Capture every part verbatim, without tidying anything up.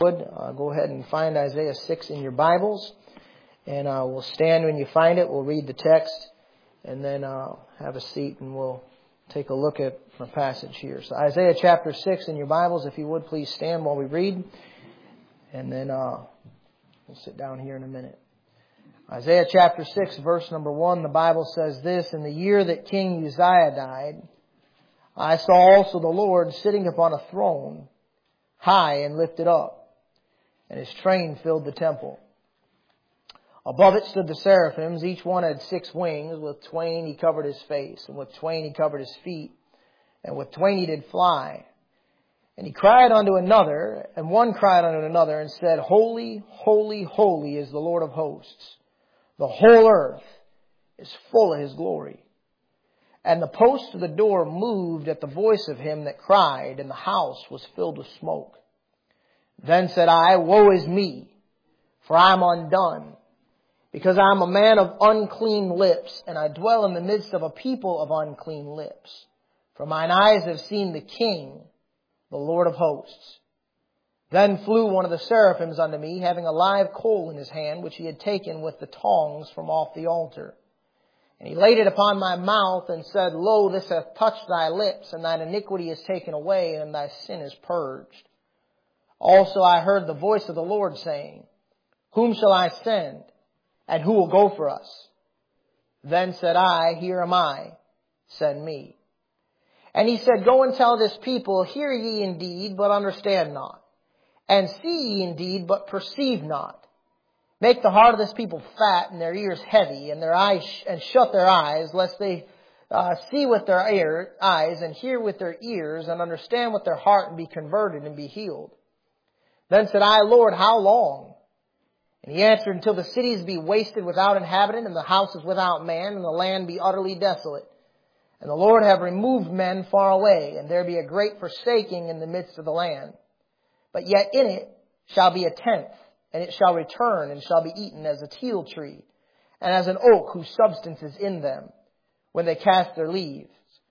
would, uh, go ahead and find Isaiah six in your Bibles. And uh, we'll stand when you find it. We'll read the text. And then uh, have a seat and we'll take a look at the passage here. So Isaiah chapter six in your Bibles. If you would, please stand while we read. And then uh, we'll sit down here in a minute. Isaiah chapter six, verse number one, the Bible says this: In the year that King Uzziah died, I saw also the Lord sitting upon a throne, high and lifted up, and His train filled the temple. Above it stood the seraphims. Each one had six wings. With twain He covered His face, and with twain He covered His feet, and with twain He did fly. And He cried unto another, and one cried unto another, and said, Holy, holy, holy is the Lord of hosts. The whole earth is full of His glory. And the post of the door moved at the voice of him that cried, and the house was filled with smoke. Then said I, Woe is me, for I am undone, because I am a man of unclean lips, and I dwell in the midst of a people of unclean lips. For mine eyes have seen the King, the Lord of hosts. Then flew one of the seraphims unto me, having a live coal in his hand, which he had taken with the tongs from off the altar. And he laid it upon my mouth, and said, Lo, this hath touched thy lips, and thine iniquity is taken away, and thy sin is purged. Also I heard the voice of the Lord saying, Whom shall I send? And who will go for us? Then said I, Here am I, send me. And He said, Go and tell this people, Hear ye indeed, but understand not. And see ye indeed, but perceive not. Make the heart of this people fat and their ears heavy, and their eyes sh- and shut their eyes, lest they uh, see with their ear, eyes and hear with their ears, and understand with their heart and be converted and be healed. Then said I, Lord, how long? And He answered, Until the cities be wasted without inhabitant, and the houses without man, and the land be utterly desolate. And the Lord have removed men far away, and there be a great forsaking in the midst of the land. But yet in it shall be a tenth, and it shall return, and shall be eaten as a teil tree, and as an oak whose substance is in them, when they cast their leaves.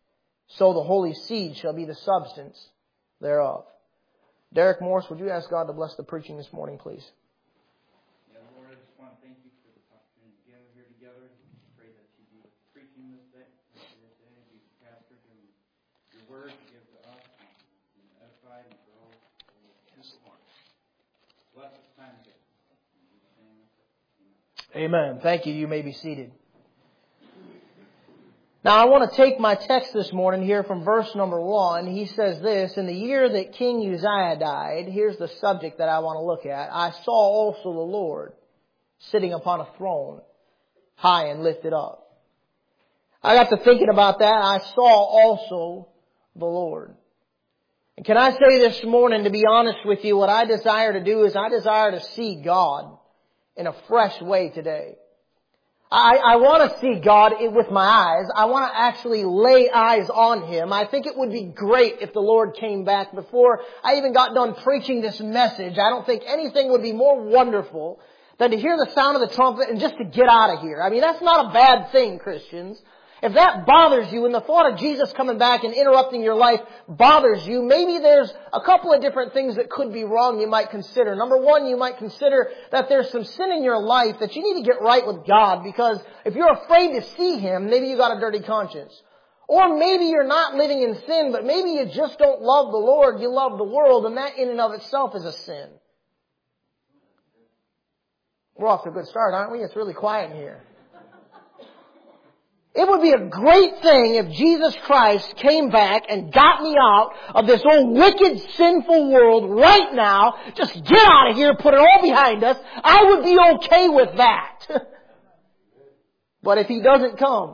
So the holy seed shall be the substance thereof. Derek Morris, would you ask God to bless the preaching this morning, please? Yeah, Lord, I just want to thank you for this opportunity to gather here together. I pray that you be preaching this day, this day, be the pastor, give your word to give to us, and edify and grow. Yes, Lord. Bless this time together. Amen. Thank you. You may be seated. Now I want to take my text this morning here from verse number one. He says this: In the year that King Uzziah died, here's the subject that I want to look at. I saw also the Lord sitting upon a throne, high and lifted up. I got to thinking about that. I saw also the Lord. And can I say this morning, to be honest with you, what I desire to do is I desire to see God in a fresh way today. I, I want to see God with my eyes. I want to actually lay eyes on Him. I think it would be great if the Lord came back before I even got done preaching this message. I don't think anything would be more wonderful than to hear the sound of the trumpet and just to get out of here. I mean, that's not a bad thing, Christians. If that bothers you and the thought of Jesus coming back and interrupting your life bothers you, maybe there's a couple of different things that could be wrong you might consider. Number one, you might consider that there's some sin in your life that you need to get right with God, because if you're afraid to see Him, maybe you got a dirty conscience. Or maybe you're not living in sin, but maybe you just don't love the Lord, you love the world, and that in and of itself is a sin. We're off to a good start, aren't we? It's really quiet in here. It would be a great thing if Jesus Christ came back and got me out of this old wicked, sinful world right now. Just get out of here, put it all behind us. I would be okay with that. But if He doesn't come,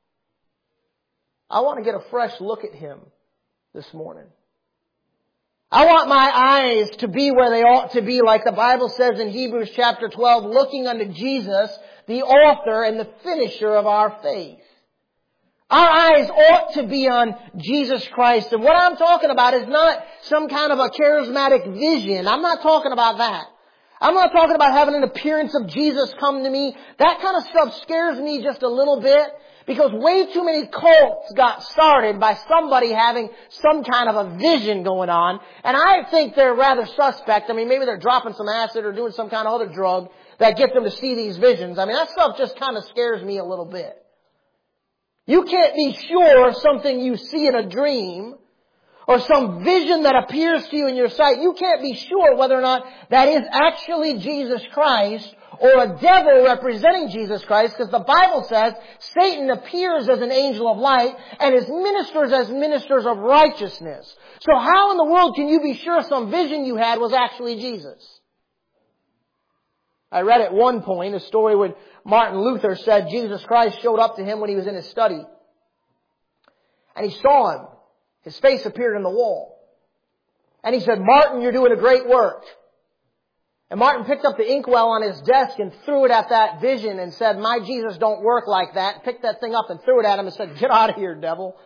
I want to get a fresh look at Him this morning. I want my eyes to be where they ought to be, like the Bible says in Hebrews chapter twelve, looking unto Jesus, the author and the finisher of our faith. Our eyes ought to be on Jesus Christ. And what I'm talking about is not some kind of a charismatic vision. I'm not talking about that. I'm not talking about having an appearance of Jesus come to me. That kind of stuff scares me just a little bit, Because way too many cults got started by somebody having some kind of a vision going on. And I think they're rather suspect. I mean, maybe they're dropping some acid or doing some kind of other drug that gets them to see these visions. I mean, that stuff just kind of scares me a little bit. You can't be sure something you see in a dream or some vision that appears to you in your sight, you can't be sure whether or not that is actually Jesus Christ or a devil representing Jesus Christ, because the Bible says Satan appears as an angel of light and his ministers as ministers of righteousness. So how in the world can you be sure some vision you had was actually Jesus? I read at one point a story when Martin Luther said Jesus Christ showed up to him when he was in his study. And he saw him. His face appeared in the wall. And he said, "Martin, you're doing a great work." And Martin picked up the inkwell on his desk and threw it at that vision and said, "My Jesus don't work like that." Picked that thing up and threw it at him and said, "Get out of here, devil."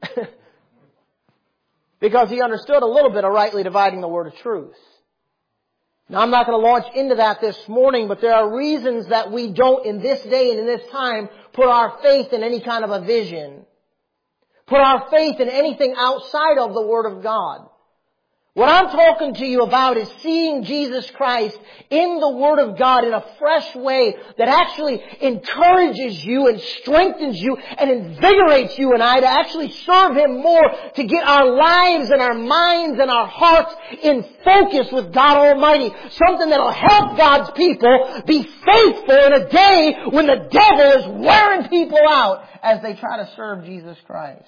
Because he understood a little bit of rightly dividing the word of truth. Now, I'm not going to launch into that this morning, but there are reasons that we don't, in this day and in this time, put our faith in any kind of a vision. Put our faith in anything outside of the Word of God. What I'm talking to you about is seeing Jesus Christ in the Word of God in a fresh way that actually encourages you and strengthens you and invigorates you and I to actually serve Him more, to get our lives and our minds and our hearts in focus with God Almighty. Something that'll help God's people be faithful in a day when the devil is wearing people out as they try to serve Jesus Christ.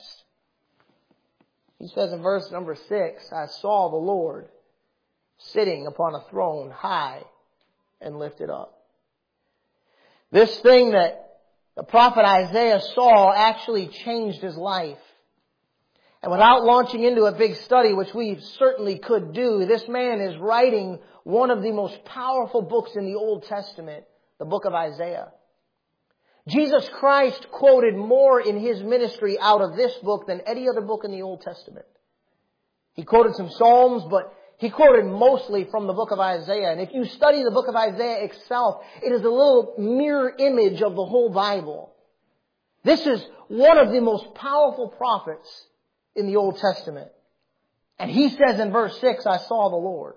He says in verse number six, "I saw the Lord sitting upon a throne high and lifted up." This thing that the prophet Isaiah saw actually changed his life. And without launching into a big study, which we certainly could do, this man is writing one of the most powerful books in the Old Testament, the book of Isaiah. Jesus Christ quoted more in His ministry out of this book than any other book in the Old Testament. He quoted some Psalms, but He quoted mostly from the book of Isaiah. And if you study the book of Isaiah itself, it is a little mirror image of the whole Bible. This is one of the most powerful prophets in the Old Testament. And he says in verse six, "I saw the Lord."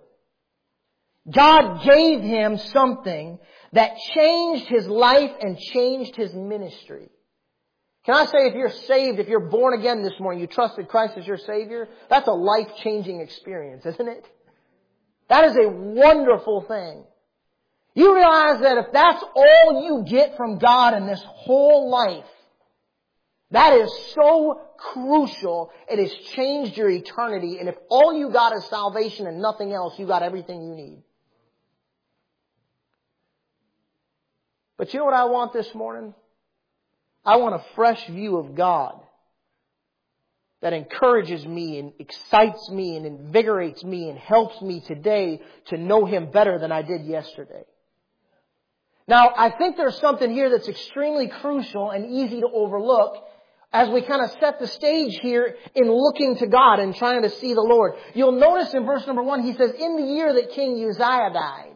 God gave him something that changed his life and changed his ministry. Can I say, if you're saved, if you're born again this morning, you trusted Christ as your Savior, that's a life-changing experience, isn't it? That is a wonderful thing. You realize that if that's all you get from God in this whole life, that is so crucial. It has changed your eternity. And if all you got is salvation and nothing else, you got everything you need. But you know what I want this morning? I want a fresh view of God that encourages me and excites me and invigorates me and helps me today to know Him better than I did yesterday. Now, I think there's something here that's extremely crucial and easy to overlook as we kind of set the stage here in looking to God and trying to see the Lord. You'll notice in verse number one, he says, "In the year that King Uzziah died,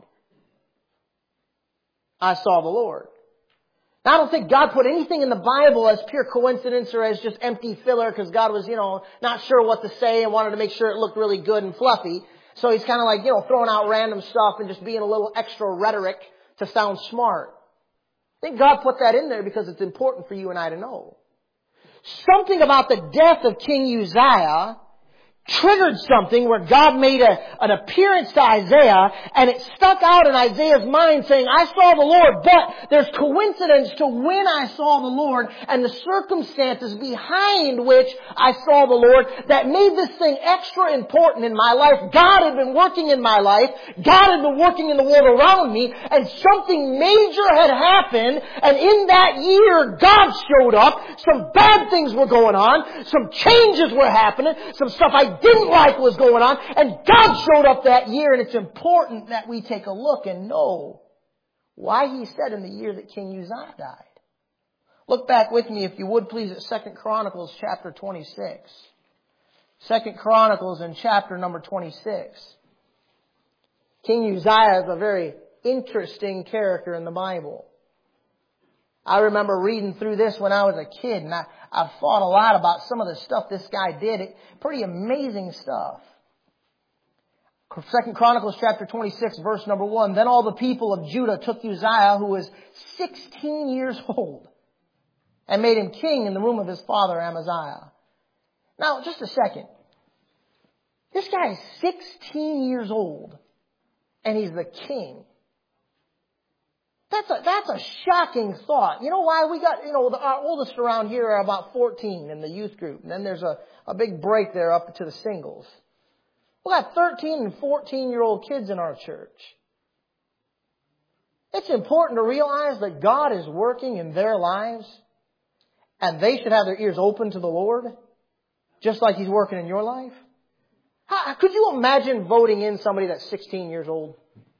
I saw the Lord." Now, I don't think God put anything in the Bible as pure coincidence or as just empty filler because God was, you know, not sure what to say and wanted to make sure it looked really good and fluffy. So He's kind of like, you know, throwing out random stuff and just being a little extra rhetoric to sound smart. I think God put that in there because it's important for you and I to know. Something about the death of King Uzziah triggered something where God made a, an appearance to Isaiah, and it stuck out in Isaiah's mind saying, "I saw the Lord." But there's coincidence to when I saw the Lord and the circumstances behind which I saw the Lord that made this thing extra important in my life. God had been working in my life. God had been working in the world around me, and something major had happened, and in that year God showed up. Some bad things were going on. Some changes were happening. Some stuff I didn't like was going on, and God showed up that year, and it's important that we take a look and know why He said in the year that King Uzziah died. Look back with me, if you would please, at Second Chronicles chapter twenty-six. Second Chronicles in chapter number twenty-six. King Uzziah is a very interesting character in the Bible. I remember reading through this when I was a kid, and I, I've thought a lot about some of the stuff this guy did. It, pretty amazing stuff. Second Chronicles chapter twenty-six, verse number one. Then all the people of Judah took Uzziah, who was sixteen years old, and made him king in the room of his father Amaziah. Now, just a second. This guy is sixteen years old, and he's the king. That's a, that's a shocking thought. You know why? We got, you know, the, our oldest around here are about fourteen in the youth group. And then there's a, a big break there up to the singles. We got thirteen and fourteen year old kids in our church. It's important to realize that God is working in their lives, and they should have their ears open to the Lord, just like He's working in your life. How, could you imagine voting in somebody that's sixteen years old?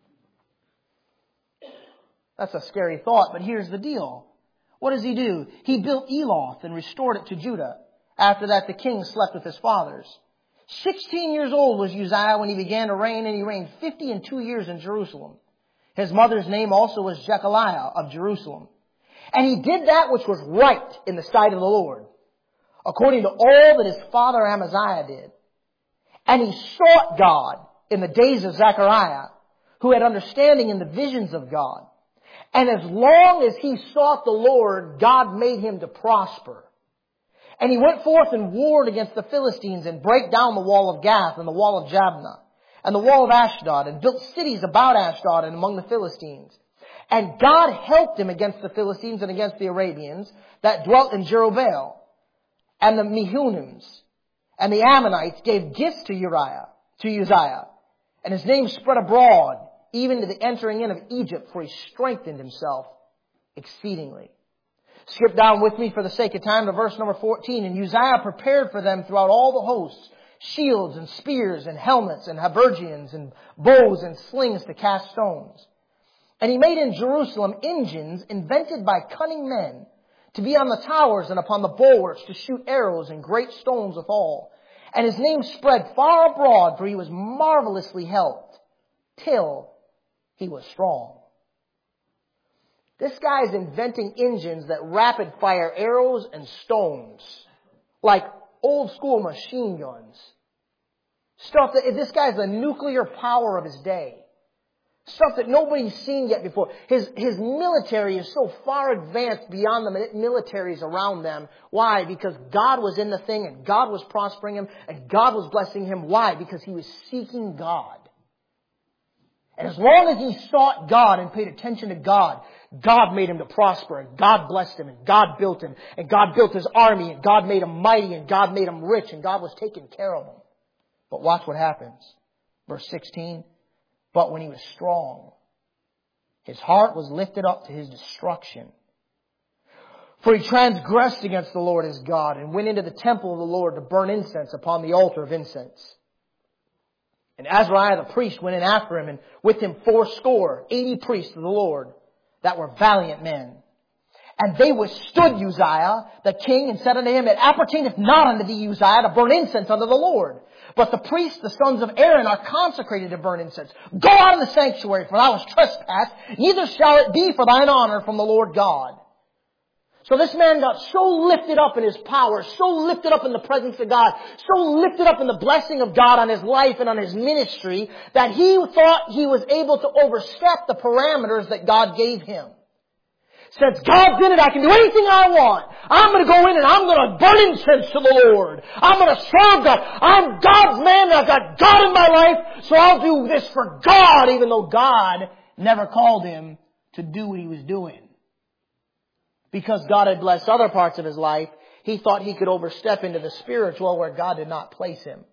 That's a scary thought, but here's the deal. What does he do? He built Eloth and restored it to Judah. After that, the king slept with his fathers. Sixteen years old was Uzziah when he began to reign, and he reigned fifty and two years in Jerusalem. His mother's name also was Jechaliah of Jerusalem. And he did that which was right in the sight of the Lord, according to all that his father Amaziah did. And he sought God in the days of Zechariah, who had understanding in the visions of God. And as long as he sought the Lord, God made him to prosper. And he went forth and warred against the Philistines and brake down the wall of Gath and the wall of Jabneh and the wall of Ashdod, and built cities about Ashdod and among the Philistines. And God helped him against the Philistines and against the Arabians that dwelt in Jerubbaal. And the Mehunims and the Ammonites gave gifts to Uriah, to Uzziah. And his name spread abroad, even to the entering in of Egypt, for he strengthened himself exceedingly. Skip down with me for the sake of time to verse number fourteen. And Uzziah prepared for them throughout all the hosts shields and spears and helmets and habergeons and bows and slings to cast stones. And he made in Jerusalem engines invented by cunning men to be on the towers and upon the bulwarks to shoot arrows and great stones withal. And his name spread far abroad, for he was marvelously helped till he was strong. This guy is inventing engines that rapid fire arrows and stones, like old school machine guns. Stuff that, this guy's the nuclear power of his day. Stuff that nobody's seen yet before. His, his military is so far advanced beyond the militaries around them. Why? Because God was in the thing, and God was prospering him, and God was blessing him. Why? Because he was seeking God. And as long as he sought God and paid attention to God, God made him to prosper, and God blessed him, and God built him, and God built his army, and God made him mighty, and God made him rich, and God was taking care of him. But watch what happens. Verse sixteen. But when he was strong, his heart was lifted up to his destruction. For he transgressed against the Lord his God, and went into the temple of the Lord to burn incense upon the altar of incense. And Azariah the priest went in after him, and with him fourscore, eighty priests of the Lord, that were valiant men. And they withstood Uzziah the king, and said unto him, It appertaineth not unto thee, Uzziah, to burn incense unto the Lord. But the priests, the sons of Aaron, are consecrated to burn incense. Go out of the sanctuary, for thou hast trespassed, neither shall it be for thine honor from the Lord God. So this man got so lifted up in his power, so lifted up in the presence of God, so lifted up in the blessing of God on his life and on his ministry, that he thought he was able to overstep the parameters that God gave him. Since God did it, I can do anything I want. I'm going to go in and I'm going to burn incense to the Lord. I'm going to serve God. I'm God's man. I've got God in my life, so I'll do this for God, even though God never called him to do what he was doing. Because God had blessed other parts of his life, he thought he could overstep into the spiritual where God did not place him.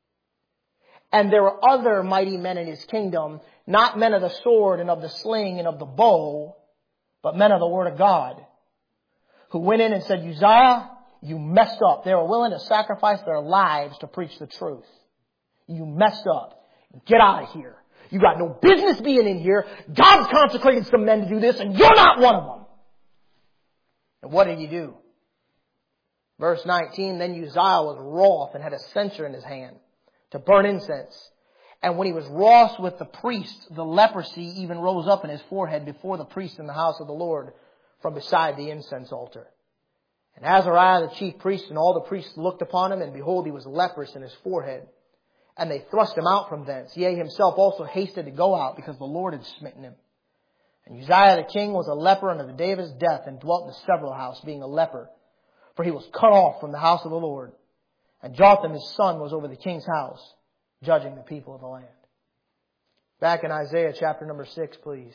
And there were other mighty men in his kingdom, not men of the sword and of the sling and of the bow, but men of the Word of God, who went in and said, Uzziah, you messed up. They were willing to sacrifice their lives to preach the truth. You messed up. Get out of here. You got no business being in here. God's consecrated some men to do this, and you're not one of them. And what did he do? Verse nineteen, Then Uzziah was wroth and had a censer in his hand to burn incense. And when he was wroth with the priest, the leprosy even rose up in his forehead before the priest in the house of the Lord. from beside the incense altar. And Azariah the chief priest and all the priests looked upon him, and behold, he was leprous in his forehead. And they thrust him out from thence. Yea, himself also hasted to go out, because the Lord had smitten him. And Uzziah the king was a leper unto the day of his death, and dwelt in a several house, being a leper. For he was cut off from the house of the Lord. And Jotham his son was over the king's house, judging the people of the land. Back in Isaiah chapter number six, please.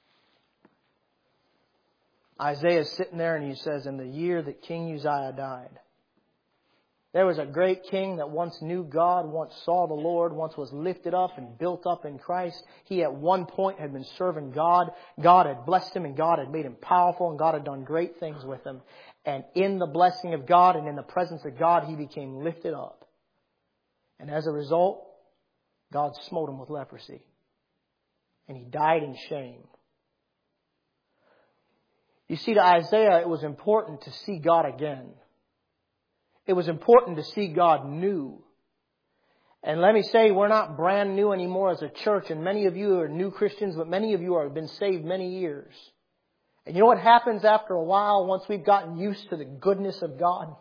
Isaiah is sitting there and he says, in the year that King Uzziah died. There was a great king that once knew God, once saw the Lord, once was lifted up and built up in Christ. He at one point had been serving God. God had blessed him and God had made him powerful and God had done great things with him. And in the blessing of God and in the presence of God, he became lifted up. And as a result, God smote him with leprosy. And he died in shame. You see, to Isaiah, it was important to see God again. It was important to see God new. And let me say, we're not brand new anymore as a church. And many of you are new Christians, but many of you have been saved many years. And you know what happens after a while once we've gotten used to the goodness of God?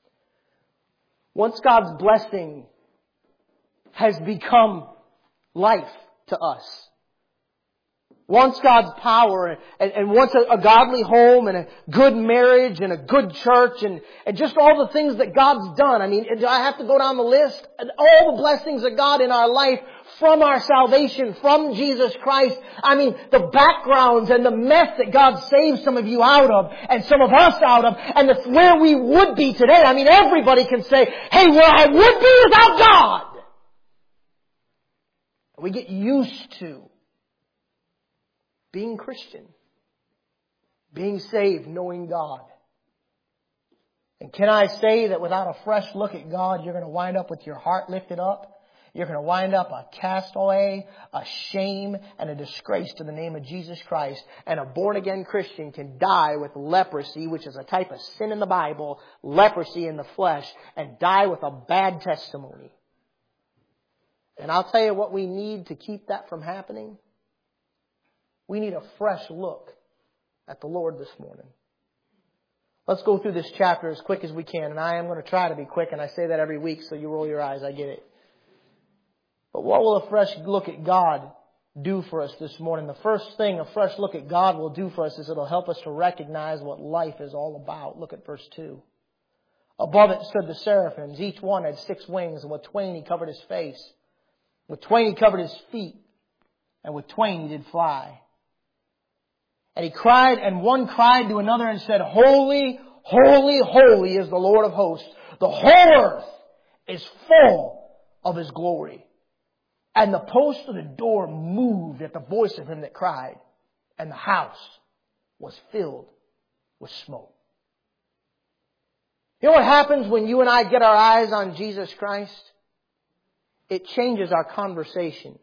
Once God's blessing has become life to us. Once God's power and, and once a, a godly home and a good marriage and a good church and, and just all the things that God's done. I mean, do I have to go down the list? And all the blessings of God in our life from our salvation, from Jesus Christ. I mean, the backgrounds and the mess that God saved some of you out of and some of us out of and the, where we would be today. I mean, everybody can say, hey, where I would be without God. We get used to being Christian, being saved, knowing God. And can I say that without a fresh look at God, you're going to wind up with your heart lifted up. You're going to wind up a castaway, a shame, and a disgrace to the name of Jesus Christ. And a born-again Christian can die with leprosy, which is a type of sin in the Bible, leprosy in the flesh, and die with a bad testimony. And I'll tell you what we need to keep that from happening. We need a fresh look at the Lord this morning. Let's go through this chapter as quick as we can. And I am going to try to be quick. And I say that every week, so you roll your eyes. I get it. But what will a fresh look at God do for us this morning? The first thing a fresh look at God will do for us is it'll help us to recognize what life is all about. Look at verse two. Above it stood the seraphims. Each one had six wings. And with twain he covered his face. With twain he covered his feet. And with twain he did fly. And he cried, and one cried to another and said, Holy, holy, holy is the Lord of hosts. The whole earth is full of His glory. And the post of the door moved at the voice of him that cried, and the house was filled with smoke. You know what happens when you and I get our eyes on Jesus Christ? It changes our conversation.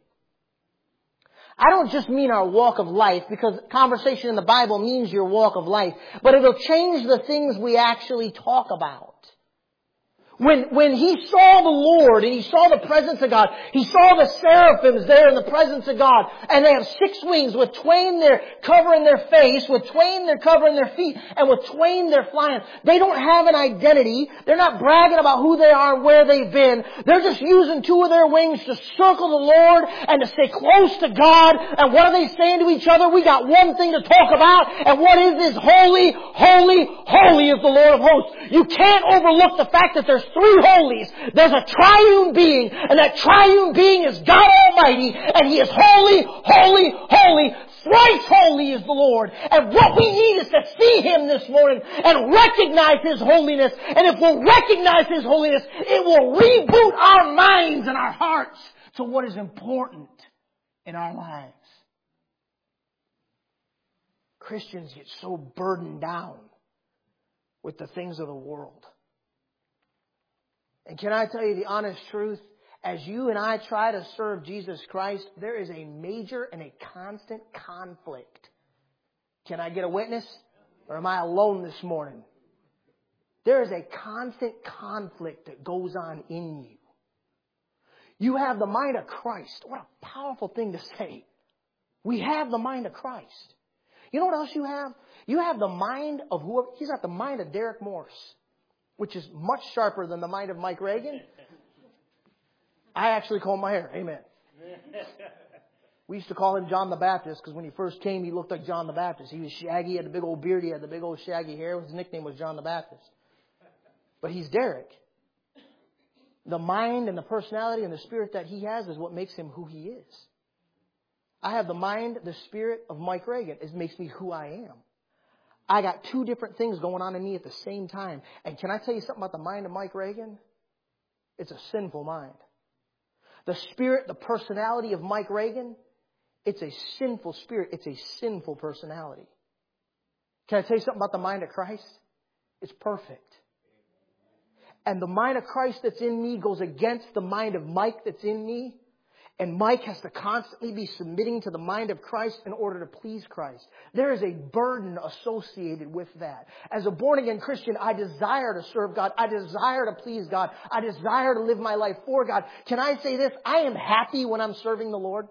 I don't just mean our walk of life, because conversation in the Bible means your walk of life, but it'll change the things we actually talk about. When, when he saw the Lord and he saw the presence of God, he saw the seraphims there in the presence of God, and they have six wings. With twain they're covering their face, with twain they're covering their feet, and with twain they're flying. They don't have an identity. They're not bragging about who they are and where they've been. They're just using two of their wings to circle the Lord and to stay close to God. And what are they saying to each other? We got one thing to talk about, and what is this? Holy, holy, holy is the Lord of hosts. You can't overlook the fact that there's three holies. There's a triune being, and that triune being is God Almighty, and He is holy, holy, holy. Thrice holy is the Lord. And what we need is to see Him this morning and recognize His holiness. And if we'll recognize His holiness, it will reboot our minds and our hearts to what is important in our lives. Christians get so burdened down with the things of the world. And can I tell you the honest truth? As you and I try to serve Jesus Christ, there is a major and a constant conflict. Can I get a witness? Or am I alone this morning? There is a constant conflict that goes on in you. You have the mind of Christ. What a powerful thing to say. We have the mind of Christ. You know what else you have? You have the mind of whoever. He's got the mind of Derek Morse, which is much sharper than the mind of Mike Reagan. I actually comb my hair. Amen. We used to call him John the Baptist because when he first came, he looked like John the Baptist. He was shaggy, he had the big old beard, he had the big old shaggy hair. His nickname was John the Baptist. But he's Derek. The mind and the personality and the spirit that he has is what makes him who he is. I have the mind, the spirit of Mike Reagan. It makes me who I am. I got two different things going on in me at the same time. And can I tell you something about the mind of Mike Reagan? It's a sinful mind. The spirit, the personality of Mike Reagan, it's a sinful spirit. It's a sinful personality. Can I tell you something about the mind of Christ? It's perfect. And the mind of Christ that's in me goes against the mind of Mike that's in me. And Mike has to constantly be submitting to the mind of Christ in order to please Christ. There is a burden associated with that. As a born-again Christian, I desire to serve God. I desire to please God. I desire to live my life for God. Can I say this? I am happy when I'm serving the Lord.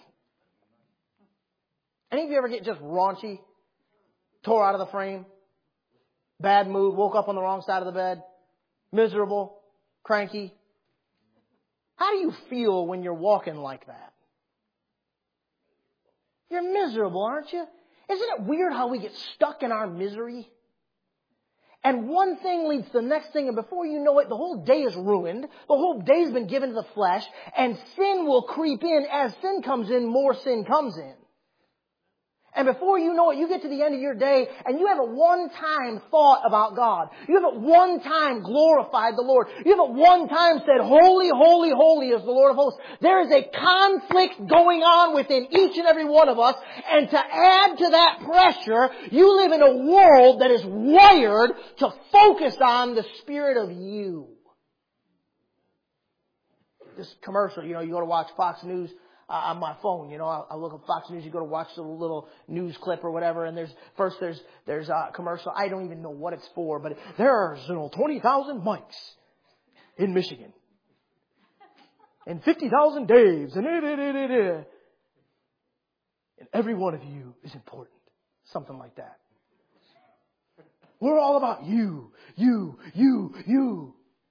Any of you ever get just raunchy? Tore out of the frame? Bad mood? Woke up on the wrong side of the bed? Miserable? Cranky? How do you feel when you're walking like that? You're miserable, aren't you? Isn't it weird how we get stuck in our misery? And one thing leads to the next thing, and before you know it, the whole day is ruined. The whole day's been given to the flesh, and sin will creep in. As sin comes in, more sin comes in. And before you know it, you get to the end of your day and you haven't one time thought about God. You haven't one time glorified the Lord. You haven't one time said, holy, holy, holy is the Lord of hosts. There is a conflict going on within each and every one of us. And to add to that pressure, you live in a world that is wired to focus on the spirit of you. This commercial, you know, you go to watch Fox News Uh, on my phone, you know, I, I look at Fox News, you go to watch the little news clip or whatever, and there's, first there's, there's a commercial, I don't even know what it's for, but there's, you know, twenty thousand Mikes in Michigan. And fifty thousand Daves, and da, da, da, da, da. And every one of you is important. Something like that. We're all about you, you, you, you.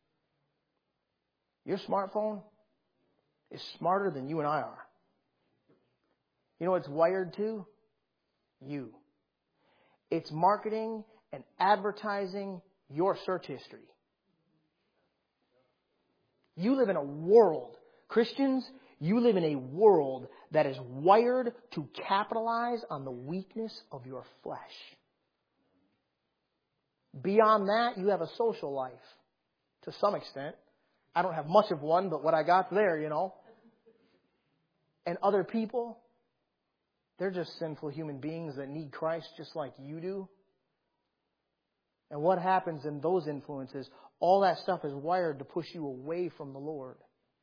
Your smartphone is smarter than you and I are. You know what it's wired to? You. It's marketing and advertising your search history. You live in a world, Christians, you live in a world that is wired to capitalize on the weakness of your flesh. Beyond that, you have a social life to some extent. I don't have much of one, but what I got there, you know. And other people, they're just sinful human beings that need Christ just like you do. And what happens in those influences, all that stuff is wired to push you away from the Lord.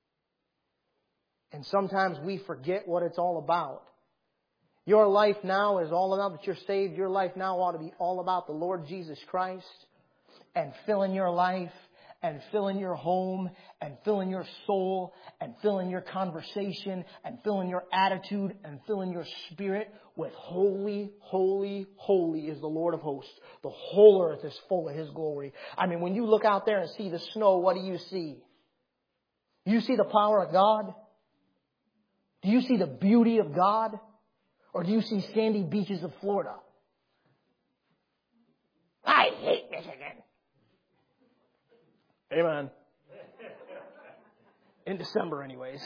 And sometimes we forget what it's all about. Your life now is all about that you're saved. Your life now ought to be all about the Lord Jesus Christ and filling your life and filling your home, and filling your soul, and filling your conversation, and filling your attitude, and filling your spirit with holy, holy, holy is the Lord of hosts. The whole earth is full of His glory. I mean, when you look out there and see the snow, what do you see? Do you see the power of God? Do you see the beauty of God? Or do you see sandy beaches of Florida? I hate Michigan. Amen. In December anyways.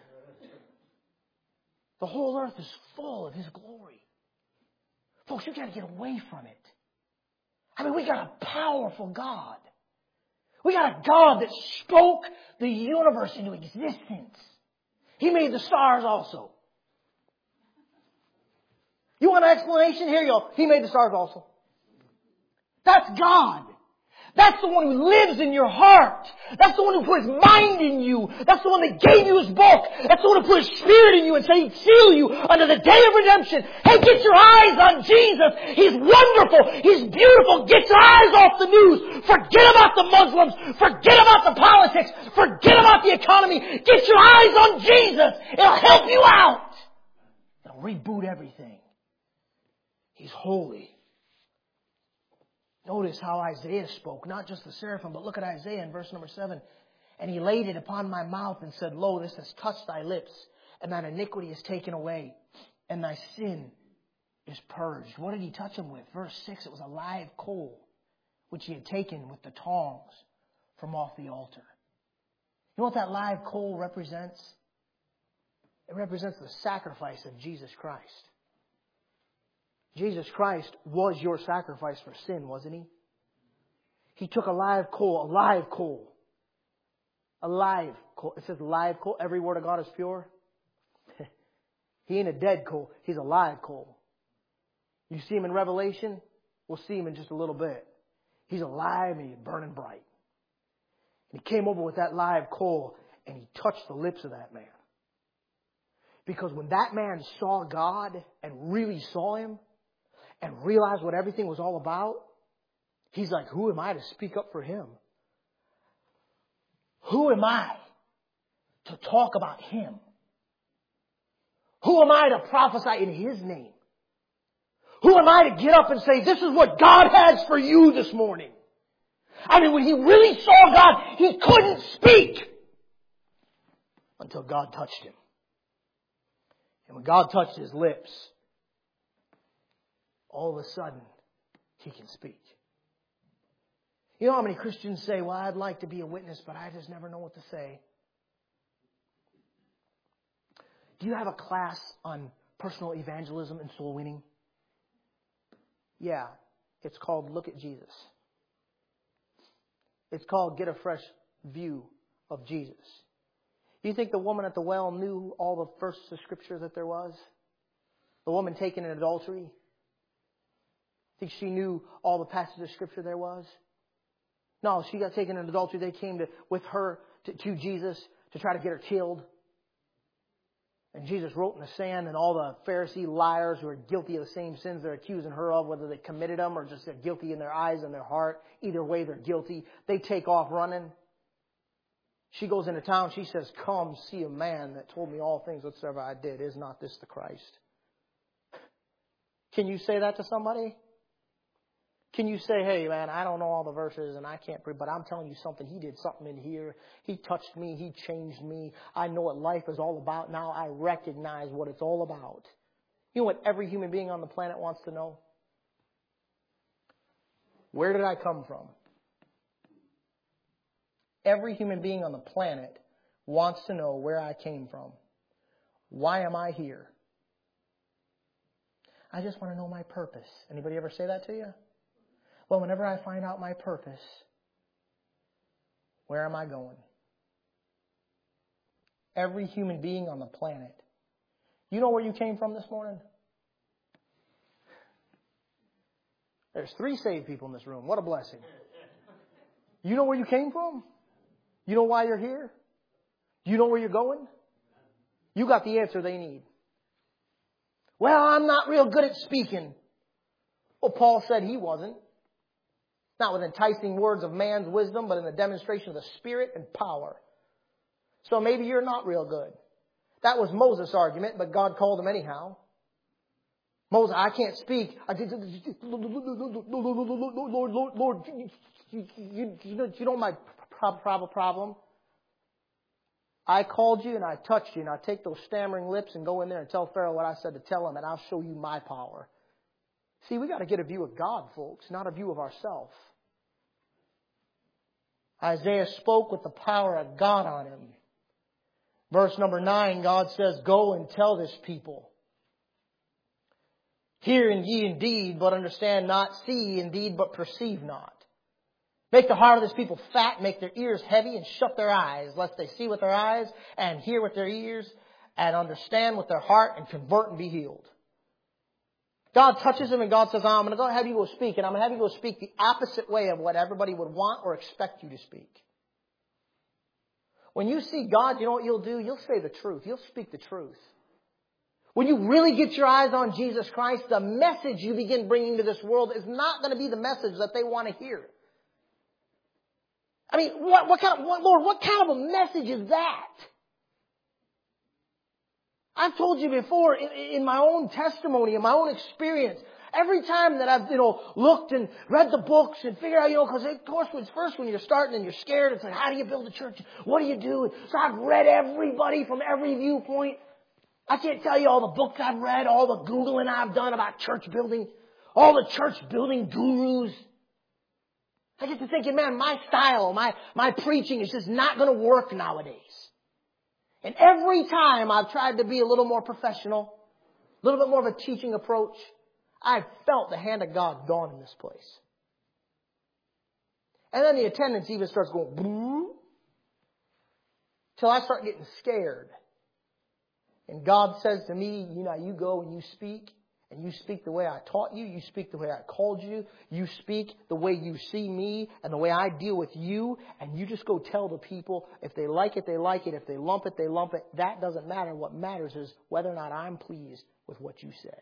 The whole earth is full of His glory. Folks, you got to get away from it. I mean, we got a powerful God. We got a God that spoke the universe into existence. He made the stars also. You want an explanation? Here you go. He made the stars also. That's God. That's the one who lives in your heart. That's the one who put His mind in you. That's the one that gave you His book. That's the one who put His Spirit in you and said He'd seal you under the day of redemption. Hey, get your eyes on Jesus. He's wonderful. He's beautiful. Get your eyes off the news. Forget about the Muslims. Forget about the politics. Forget about the economy. Get your eyes on Jesus. It'll help you out. It'll reboot everything. He's holy. Notice how Isaiah spoke, not just the seraphim, but look at Isaiah in verse number seven. And he laid it upon my mouth and said, Lo, this has touched thy lips, and thine iniquity is taken away, and thy sin is purged. What did he touch him with? Verse six, it was a live coal, which he had taken with the tongs from off the altar. You know what that live coal represents? It represents the sacrifice of Jesus Christ. Jesus Christ was your sacrifice for sin, wasn't He? He took a live coal, a live coal. A live coal. It says live coal. Every word of God is pure. He ain't a dead coal. He's a live coal. You see Him in Revelation? We'll see Him in just a little bit. He's alive and He's burning bright. And He came over with that live coal and He touched the lips of that man. Because when that man saw God and really saw Him and realized what everything was all about, he's like, who am I to speak up for Him? Who am I to talk about Him? Who am I to prophesy in His name? Who am I to get up and say, this is what God has for you this morning? I mean, when he really saw God, he couldn't speak until God touched him. And when God touched his lips, all of a sudden, he can speak. You know how many Christians say, well, I'd like to be a witness, but I just never know what to say. Do you have a class on personal evangelism and soul winning? Yeah, it's called Look at Jesus. It's called Get a Fresh View of Jesus. You think the woman at the well knew all the verses of Scripture that there was? The woman taken in adultery? Think she knew all the passages of Scripture there was? No, she got taken in adultery. They came to, with her to, to Jesus to try to get her killed. And Jesus wrote in the sand, and all the Pharisee liars who are guilty of the same sins they're accusing her of, whether they committed them or just they're guilty in their eyes and their heart, either way they're guilty. They take off running. She goes into town. She says, come see a man that told me all things whatsoever I did. Is not this the Christ? Can you say that to somebody? Can you say, hey, man, I don't know all the verses and I can't pray, but I'm telling you something. He did something in here. He touched me. He changed me. I know what life is all about now. I recognize what it's all about. You know what every human being on the planet wants to know? Where did I come from? Every human being on the planet wants to know where I came from. Why am I here? I just want to know my purpose. Anybody ever say that to you? Well, whenever I find out my purpose, where am I going? Every human being on the planet. You know where you came from this morning? There's three saved people in this room. What a blessing. You know where you came from? You know why you're here? You know where you're going? You got the answer they need. Well, I'm not real good at speaking. Well, Paul said he wasn't. Not with enticing words of man's wisdom, but in the demonstration of the Spirit and power. So maybe you're not real good. That was Moses' argument, but God called him anyhow. Moses, I can't speak. I did, Lord, Lord, Lord, Lord, you, you, you, know, you know my problem? I called you and I touched you, and I take those stammering lips and go in there and tell Pharaoh what I said to tell him, and I'll show you my power. See, we got to get a view of God, folks, not a view of ourselves. Isaiah spoke with the power of God on him. Verse number nine, God says, go and tell this people. Hear ye indeed, but understand not. See indeed, but perceive not. Make the heart of this people fat, make their ears heavy, and shut their eyes, lest they see with their eyes, and hear with their ears, and understand with their heart, and convert and be healed. God touches him and God says, oh, I'm going to go have you go speak. And I'm going to have you go speak the opposite way of what everybody would want or expect you to speak. When you see God, you know what you'll do? You'll say the truth. You'll speak the truth. When you really get your eyes on Jesus Christ, the message you begin bringing to this world is not going to be the message that they want to hear. I mean, what, what kind of, what, Lord, what kind of a message is that? I've told you before, in, in my own testimony, in my own experience, Every time that I've, you know, looked and read the books and figured out, you know, because of course, it's first when you're starting and you're scared, it's like, how do you build a church? What do you do? So I've read everybody from every viewpoint. I can't tell you all the books I've read, all the Googling I've done about church building, all the church building gurus. I get to thinking, man, my style, my, my preaching is just not going to work nowadays. And every time I've tried to be a little more professional, a little bit more of a teaching approach, I've felt the hand of God gone in this place. And then the attendance even starts going, boo, till I start getting scared. And God says to me, you know, you go and you speak. And you speak the way I taught you. You speak the way I called you. You speak the way you see me and the way I deal with you. And you just go tell the people, if they like it, they like it. If they lump it, they lump it. That doesn't matter. What matters is whether or not I'm pleased with what you said.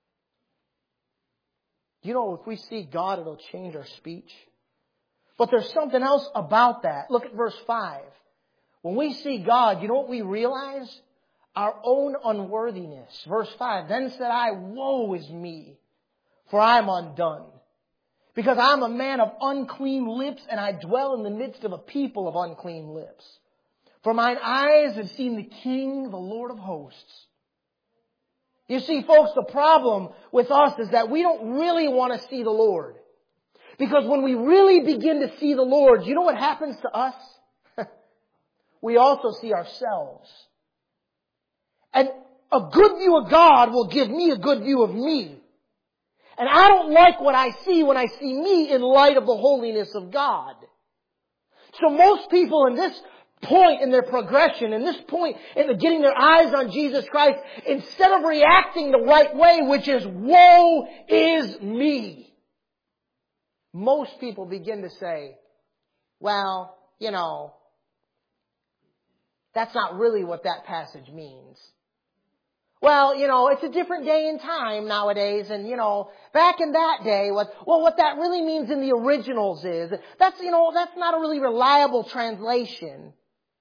You know, if we see God, it'll change our speech. But there's something else about that. Look at verse five. When we see God, you know what we realize? Our own unworthiness. Verse five, then said I, woe is me, for I am undone. Because I am a man of unclean lips, and I dwell in the midst of a people of unclean lips. For mine eyes have seen the King, the Lord of hosts. You see, folks, the problem with us is that we don't really want to see the Lord. Because when we really begin to see the Lord, you know what happens to us? We also see ourselves. And a good view of God will give me a good view of me. And I don't like what I see when I see me in light of the holiness of God. So most people in this point in their progression, in this point in the getting their eyes on Jesus Christ, instead of reacting the right way, which is, woe is me, most people begin to say, well, you know, that's not really what that passage means. Well, you know, it's a different day and time nowadays, and, you know, back in that day, what, well, what that really means in the originals is, that's, you know, that's not a really reliable translation.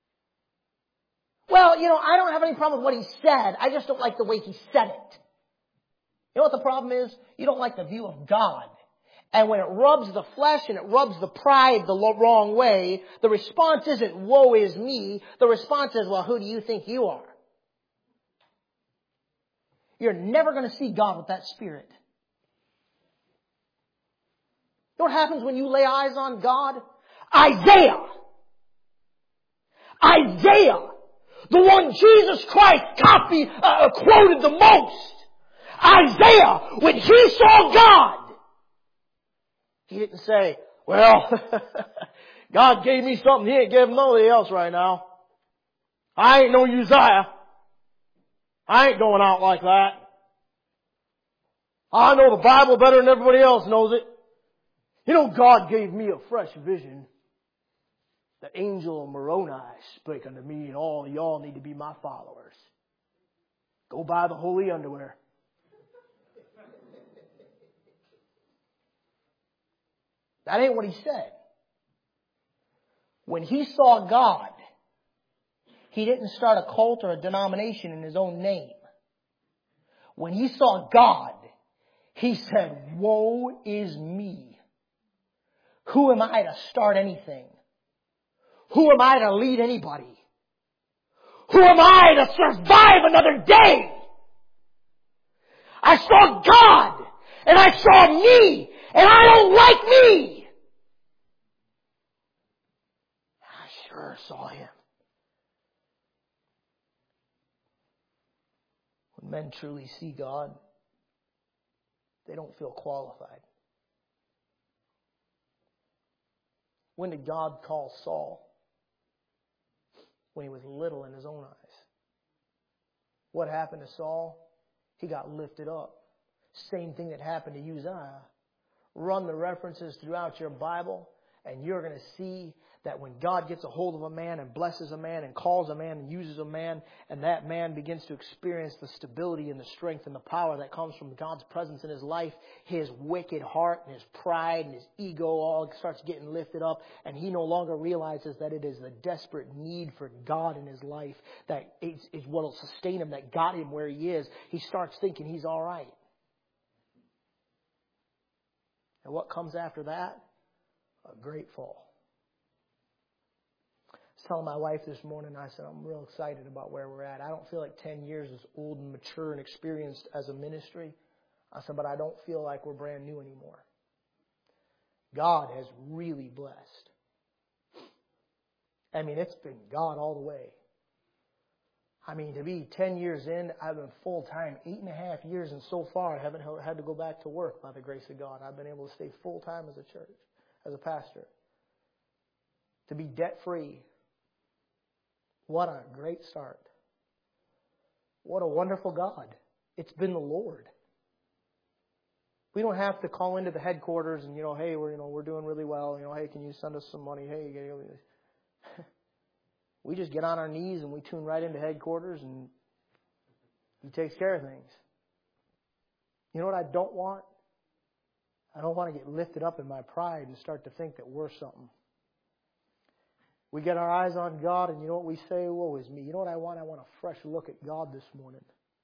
Well, you know, I don't have any problem with what he said, I just don't like the way he said it. You know what the problem is? You don't like the view of God. And when it rubs the flesh and it rubs the pride the wrong way, the response isn't, woe is me, the response is, well, who do you think you are? You're never going to see God with that spirit. You know what happens when you lay eyes on God? Isaiah. Isaiah. The one Jesus Christ copied, uh, quoted the most. Isaiah, when he saw God, he didn't say, well, God gave me something he ain't giving nobody else right now. I ain't no Uzziah. I ain't going out like that. I know the Bible better than everybody else knows it. You know, God gave me a fresh vision. The angel of Moroni spake unto me, and all y'all need to be my followers. Go buy the holy underwear. That ain't what he said. When he saw God, he didn't start a cult or a denomination in his own name. When he saw God, he said, woe is me. Who am I to start anything? Who am I to lead anybody? Who am I to survive another day? I saw God, and I saw me, and I don't like me. I sure saw him. When men truly see God, they don't feel qualified. When did God call Saul? When he was little in his own eyes. What happened to Saul? He got lifted up. Same thing that happened to Uzziah. Run the references throughout your Bible, and you're going to see that when God gets a hold of a man and blesses a man and calls a man and uses a man, and that man begins to experience the stability and the strength and the power that comes from God's presence in his life, his wicked heart and his pride and his ego all starts getting lifted up, and he no longer realizes that it is the desperate need for God in his life that is what will sustain him, that got him where he is. He starts thinking he's all right. And what comes after that? A great fall. I was telling my wife this morning, I said, I'm real excited about where we're at. I don't feel like ten years is old and mature and experienced as a ministry. I said, but I don't feel like we're brand new anymore. God has really blessed. I mean, it's been God all the way. I mean, to be ten years in, I've been full-time, eight and a half years, and so far I haven't had to go back to work by the grace of God. I've been able to stay full-time as a church, as a pastor. To be debt-free. What a great start. What a wonderful God. It's been the Lord. We don't have to call into the headquarters and, you know, hey, we're, you know, we're doing really well. You know, hey, can you send us some money? Hey, you know, we just get on our knees and we tune right into headquarters and He takes care of things. You know what I don't want? I don't want to get lifted up in my pride and start to think that we're something. We get our eyes on God and you know what we say? Woe is me. You know what I want? I want a fresh look at God this morning.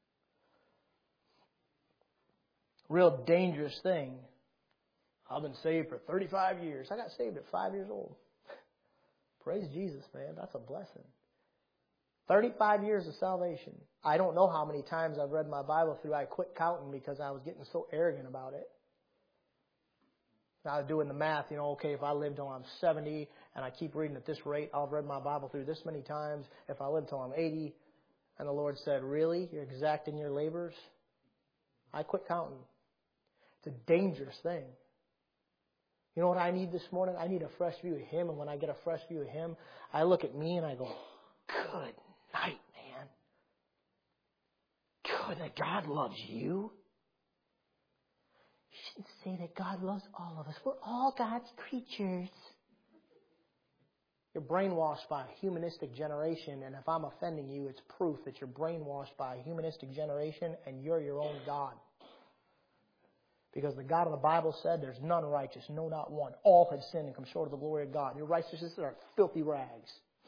Real dangerous thing. I've been saved for thirty-five years. I got saved at five years old. Praise Jesus, man. That's a blessing. thirty-five years of salvation. I don't know how many times I've read my Bible through. I quit counting because I was getting so arrogant about it. I was doing the math, you know, okay, if I live till I'm seventy and I keep reading at this rate, I'll have read my Bible through this many times. If I live till I'm eighty, and the Lord said, really? You're exacting your labors? I quit counting. It's a dangerous thing. You know what I need this morning? I need a fresh view of Him. And when I get a fresh view of Him, I look at me and I go, good night, man. Good that God loves you. You shouldn't say that God loves all of us. We're all God's creatures. You're brainwashed by a humanistic generation. And if I'm offending you, it's proof that you're brainwashed by a humanistic generation and you're your own God. Because the God of the Bible said there's none righteous, no, not one. All have sinned and come short of the glory of God. Your righteousnesses are filthy rags.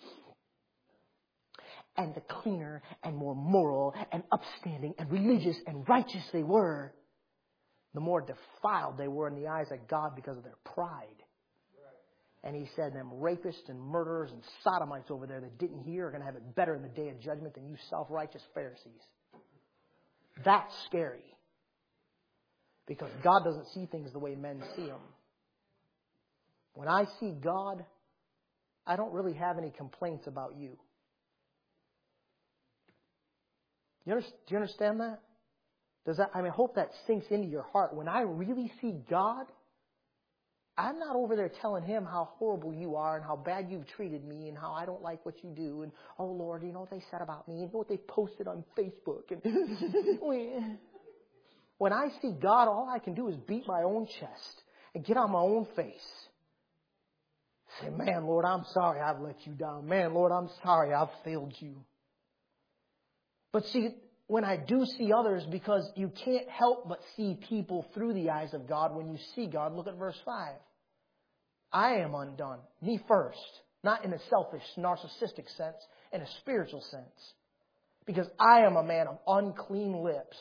And the cleaner and more moral and upstanding and religious and righteous they were, the more defiled they were in the eyes of God because of their pride. And He said them rapists and murderers and sodomites over there that didn't hear are going to have it better in the day of judgment than you self-righteous Pharisees. That's scary. Because God doesn't see things the way men see them. When I see God, I don't really have any complaints about you. You understand, do you understand that? Does that? I mean, I hope that sinks into your heart. When I really see God, I'm not over there telling Him how horrible you are and how bad you've treated me and how I don't like what you do. And, oh, Lord, you know what they said about me? You know what they posted on Facebook? And when I see God, all I can do is beat my own chest and get on my own face. Say, man, Lord, I'm sorry I've let you down. Man, Lord, I'm sorry I've failed you. But see, when I do see others, because you can't help but see people through the eyes of God when you see God, look at verse five. I am undone. Me first. Not in a selfish, narcissistic sense, in a spiritual sense. Because I am a man of unclean lips.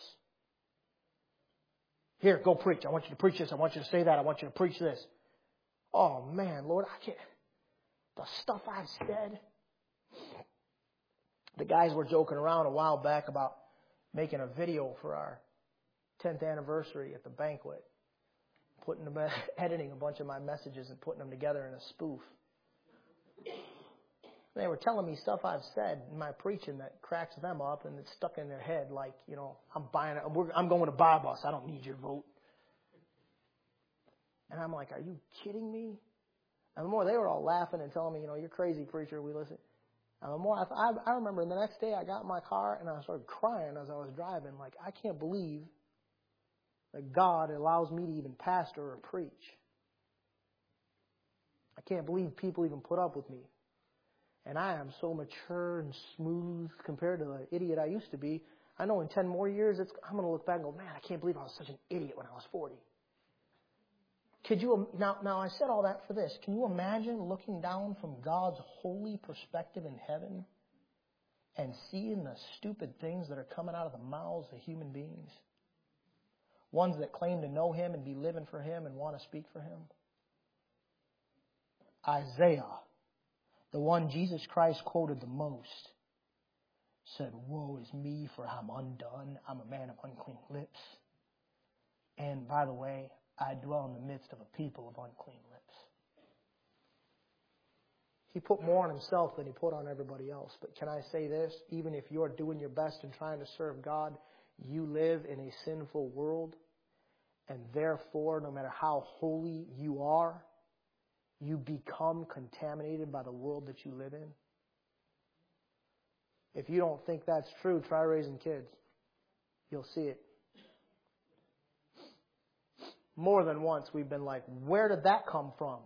Here, go preach. I want you to preach this. I want you to say that. I want you to preach this. Oh, man, Lord, I can't. The stuff I've said. The guys were joking around a while back about making a video for our tenth anniversary at the banquet. Putting them, editing a bunch of my messages and putting them together in a spoof. They were telling me stuff I've said in my preaching that cracks them up and it's stuck in their head like, you know, I'm buying, a, I'm going to buy a bus. I don't need your vote. And I'm like, are you kidding me? And the more they were all laughing and telling me, you know, you're crazy, preacher. We listen. And the more I, I remember the next day I got in my car and I started crying as I was driving. Like, I can't believe that God allows me to even pastor or preach. I can't believe people even put up with me. And I am so mature and smooth compared to the idiot I used to be. I know in ten more years, it's, I'm going to look back and go, man, I can't believe I was such an idiot when I was forty. Could you, now, now I said all that for this. Can you imagine looking down from God's holy perspective in heaven and seeing the stupid things that are coming out of the mouths of human beings? Ones that claim to know Him and be living for Him and want to speak for Him? Isaiah, the one Jesus Christ quoted the most, said, "Woe is me, for I'm undone. I'm a man of unclean lips. And by the way, I dwell in the midst of a people of unclean lips." He put more on Himself than He put on everybody else. But can I say this? Even if you're doing your best and trying to serve God, you live in a sinful world. And therefore, no matter how holy you are, you become contaminated by the world that you live in. If you don't think that's true, try raising kids. You'll see it. More than once we've been like, where did that come from?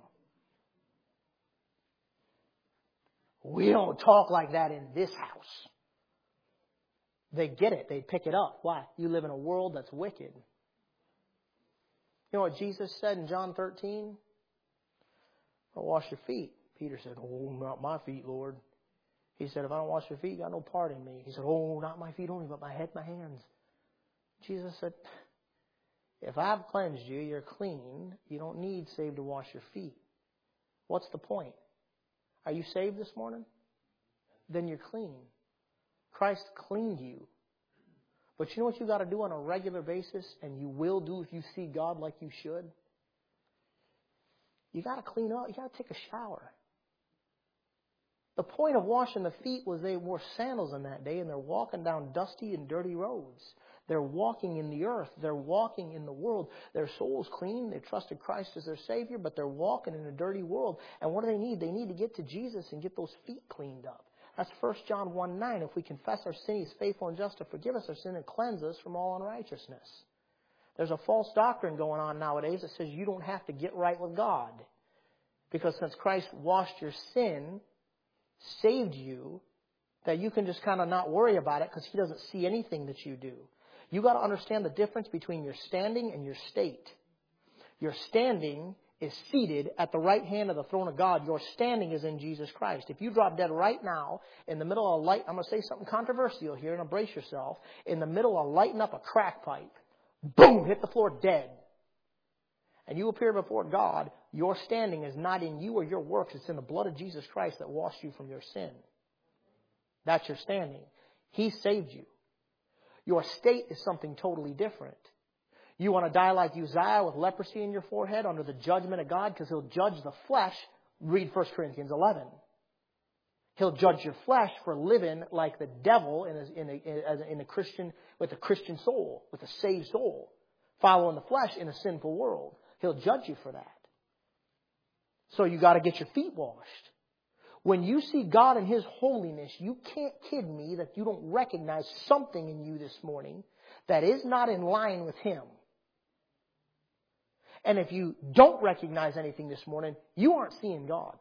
We don't talk like that in this house. They get it. They pick it up. Why? You live in a world that's wicked. You know what Jesus said in John thirteen? "I'll wash your feet." Peter said, "Oh, not my feet, Lord." He said, "If I don't wash your feet, you got no part in me." He said, "Oh, not my feet only, but my head, my hands." Jesus said, if I've cleansed you, you're clean. You don't need save to wash your feet. What's the point? Are you saved this morning? Then you're clean. Christ cleaned you. But you know what you got to do on a regular basis, and you will do if you see God like you should? You got to clean up. You got to take a shower. The point of washing the feet was they wore sandals in that day, and they're walking down dusty and dirty roads. They're walking in the earth. They're walking in the world. Their soul's clean. They trusted Christ as their Savior, but they're walking in a dirty world. And what do they need? They need to get to Jesus and get those feet cleaned up. That's First John one nine. If we confess our sin, He's faithful and just to forgive us our sin and cleanse us from all unrighteousness. There's a false doctrine going on nowadays that says you don't have to get right with God. Because since Christ washed your sin, saved you, that you can just kind of not worry about it because He doesn't see anything that you do. You got to understand the difference between your standing and your state. Your standing is seated at the right hand of the throne of God. Your standing is in Jesus Christ. If you drop dead right now in the middle of light, I'm going to say something controversial here and brace yourself. In the middle of lighting up a crack pipe, boom, hit the floor dead. And you appear before God, your standing is not in you or your works. It's in the blood of Jesus Christ that washed you from your sin. That's your standing. He saved you. Your state is something totally different. You want to die like Uzziah with leprosy in your forehead under the judgment of God because He'll judge the flesh. Read First Corinthians eleven. He'll judge your flesh for living like the devil in a, in a, in a Christian, with a Christian soul, with a saved soul, following the flesh in a sinful world. He'll judge you for that. So you got to get your feet washed. When you see God in His holiness, you can't kid me that you don't recognize something in you this morning that is not in line with Him. And if you don't recognize anything this morning, you aren't seeing God.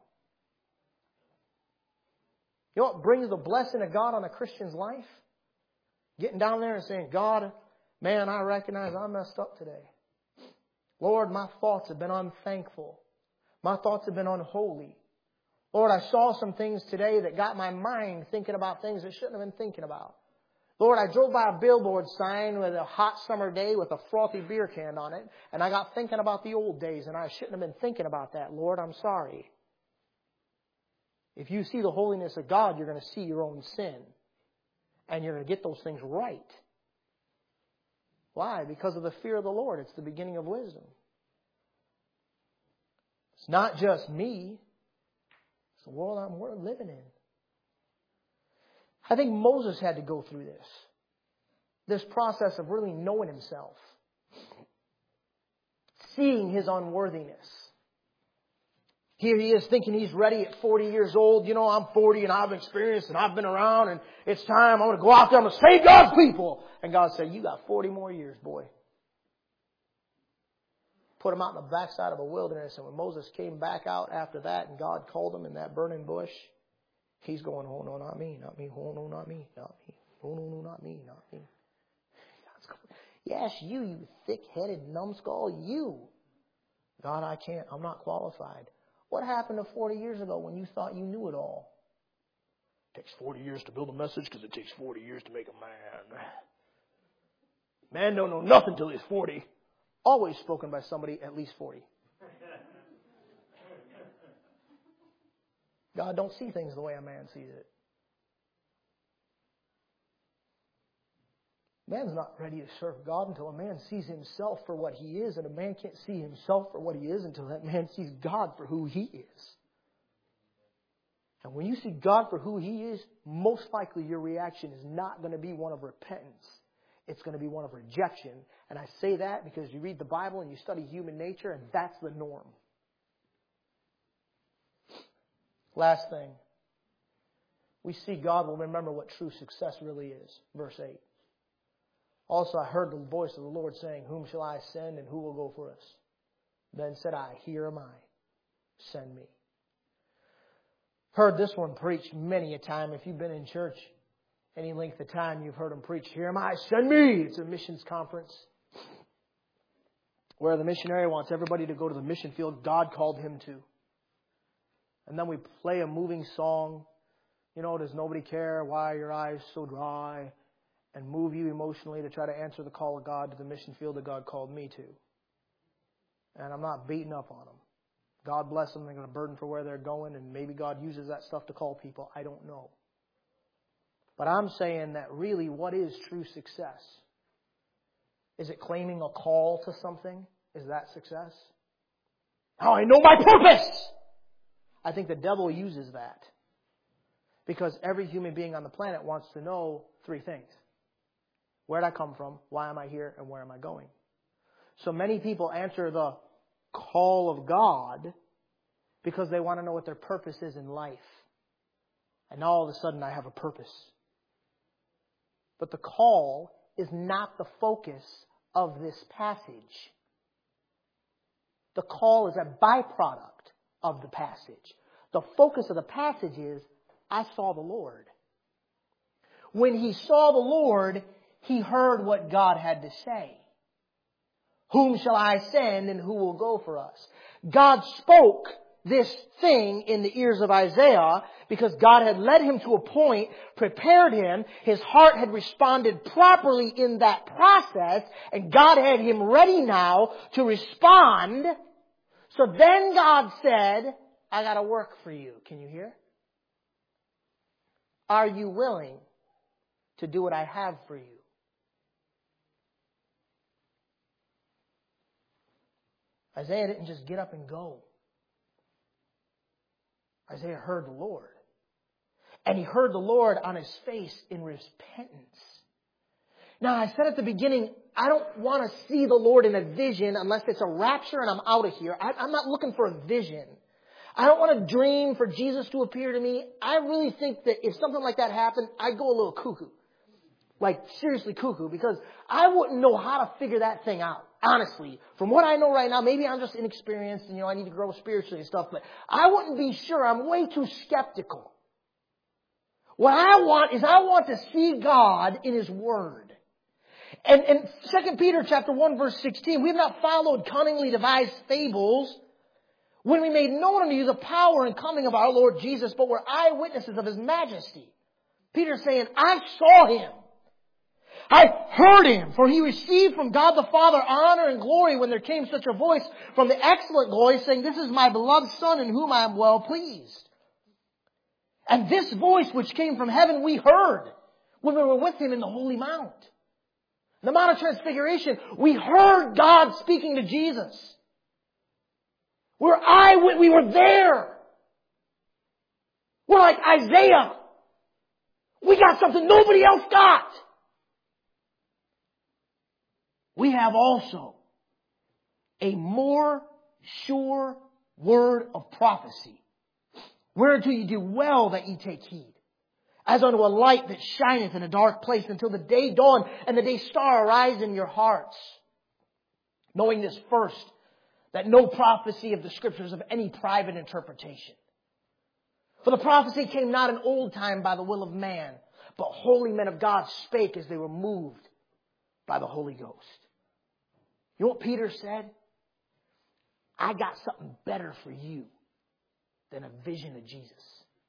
You know what brings the blessing of God on a Christian's life? Getting down there and saying, God, man, I recognize I messed up today. Lord, my thoughts have been unthankful. My thoughts have been unholy. Lord, I saw some things today that got my mind thinking about things it shouldn't have been thinking about. Lord, I drove by a billboard sign with a hot summer day with a frothy beer can on it, and I got thinking about the old days, and I shouldn't have been thinking about that. Lord, I'm sorry. If you see the holiness of God, you're going to see your own sin, and you're going to get those things right. Why? Because of the fear of the Lord. It's the beginning of wisdom. It's not just me. It's the world I'm living in. I think Moses had to go through this. This process of really knowing himself. Seeing his unworthiness. Here he is thinking he's ready at forty years old. You know, I'm forty and I've experienced and I've been around and it's time. I'm going to go out there. I'm going to save God's people. And God said, you got forty more years, boy. Put him out in the backside of a wilderness. And when Moses came back out after that and God called him in that burning bush, he's going, oh, no, not me, not me. Oh, no, not me, not me. Oh, no, no, not me, not me. God's going, yes, you, you thick-headed numbskull, you. God, I can't. I'm not qualified. What happened to forty years ago when you thought you knew it all? It takes forty years to build a message because it takes forty years to make a man. Man don't know nothing till he's forty. Always spoken by somebody at least forty. God don't see things the way a man sees it. Man's not ready to serve God until a man sees himself for what he is, and a man can't see himself for what he is until that man sees God for who he is. And when you see God for who he is, most likely your reaction is not going to be one of repentance. It's going to be one of rejection. And I say that because you read the Bible and you study human nature, and that's the norm. Last thing. We see God will remember what true success really is. Verse eight. Also I heard the voice of the Lord saying, whom shall I send and who will go for us? Then said I, here am I. Send me. Heard this one preached many a time. If you've been in church any length of time, you've heard him preach, here am I, send me. It's a missions conference where the missionary wants everybody to go to the mission field God called him to. And then we play a moving song. You know, does nobody care why your eyes so dry? And move you emotionally to try to answer the call of God to the mission field that God called me to. And I'm not beating up on them. God bless them. They're going to burden for where they're going. And maybe God uses that stuff to call people. I don't know. But I'm saying that really what is true success? Is it claiming a call to something? Is that success? Oh, I know my purpose! I think the devil uses that. Because every human being on the planet wants to know three things. Where did I come from? Why am I here? And where am I going? So many people answer the call of God because they want to know what their purpose is in life. And now all of a sudden I have a purpose. But the call is not the focus of this passage. The call is a byproduct of the passage. The focus of the passage is, I saw the Lord. When he saw the Lord, he heard what God had to say. Whom shall I send and who will go for us? God spoke this thing in the ears of Isaiah because God had led him to a point, prepared him. His heart had responded properly in that process, and God had him ready now to respond. So then God said, I got to work for you. Can you hear? Are you willing to do what I have for you? Isaiah didn't just get up and go. Isaiah heard the Lord. And he heard the Lord on his face in repentance. Now, I said at the beginning, I don't want to see the Lord in a vision unless it's a rapture and I'm out of here. I, I'm not looking for a vision. I don't want to dream for Jesus to appear to me. I really think that if something like that happened, I'd go a little cuckoo. Like, seriously cuckoo, because I wouldn't know how to figure that thing out. Honestly, from what I know right now, maybe I'm just inexperienced and, you know, I need to grow spiritually and stuff, but I wouldn't be sure. I'm way too skeptical. What I want is I want to see God in His Word. And in Second Peter chapter one, verse sixteen, we have not followed cunningly devised fables when we made known unto you the power and coming of our Lord Jesus, but were eyewitnesses of His majesty. Peter's saying, I saw Him. I heard Him, for He received from God the Father honor and glory when there came such a voice from the excellent glory saying, this is my beloved Son in whom I am well pleased. And this voice which came from heaven we heard when we were with Him in the Holy Mount. The Mount of Transfiguration, we heard God speaking to Jesus. We're eyewitnesses, we were there. We're like Isaiah. We got something nobody else got. We have also a more sure word of prophecy, whereunto ye do well that ye take heed, as unto a light that shineth in a dark place until the day dawn and the day star arise in your hearts. Knowing this first, that no prophecy of the Scriptures of any private interpretation. For the prophecy came not in old time by the will of man, but holy men of God spake as they were moved by the Holy Ghost. You know what Peter said? I got something better for you than a vision of Jesus.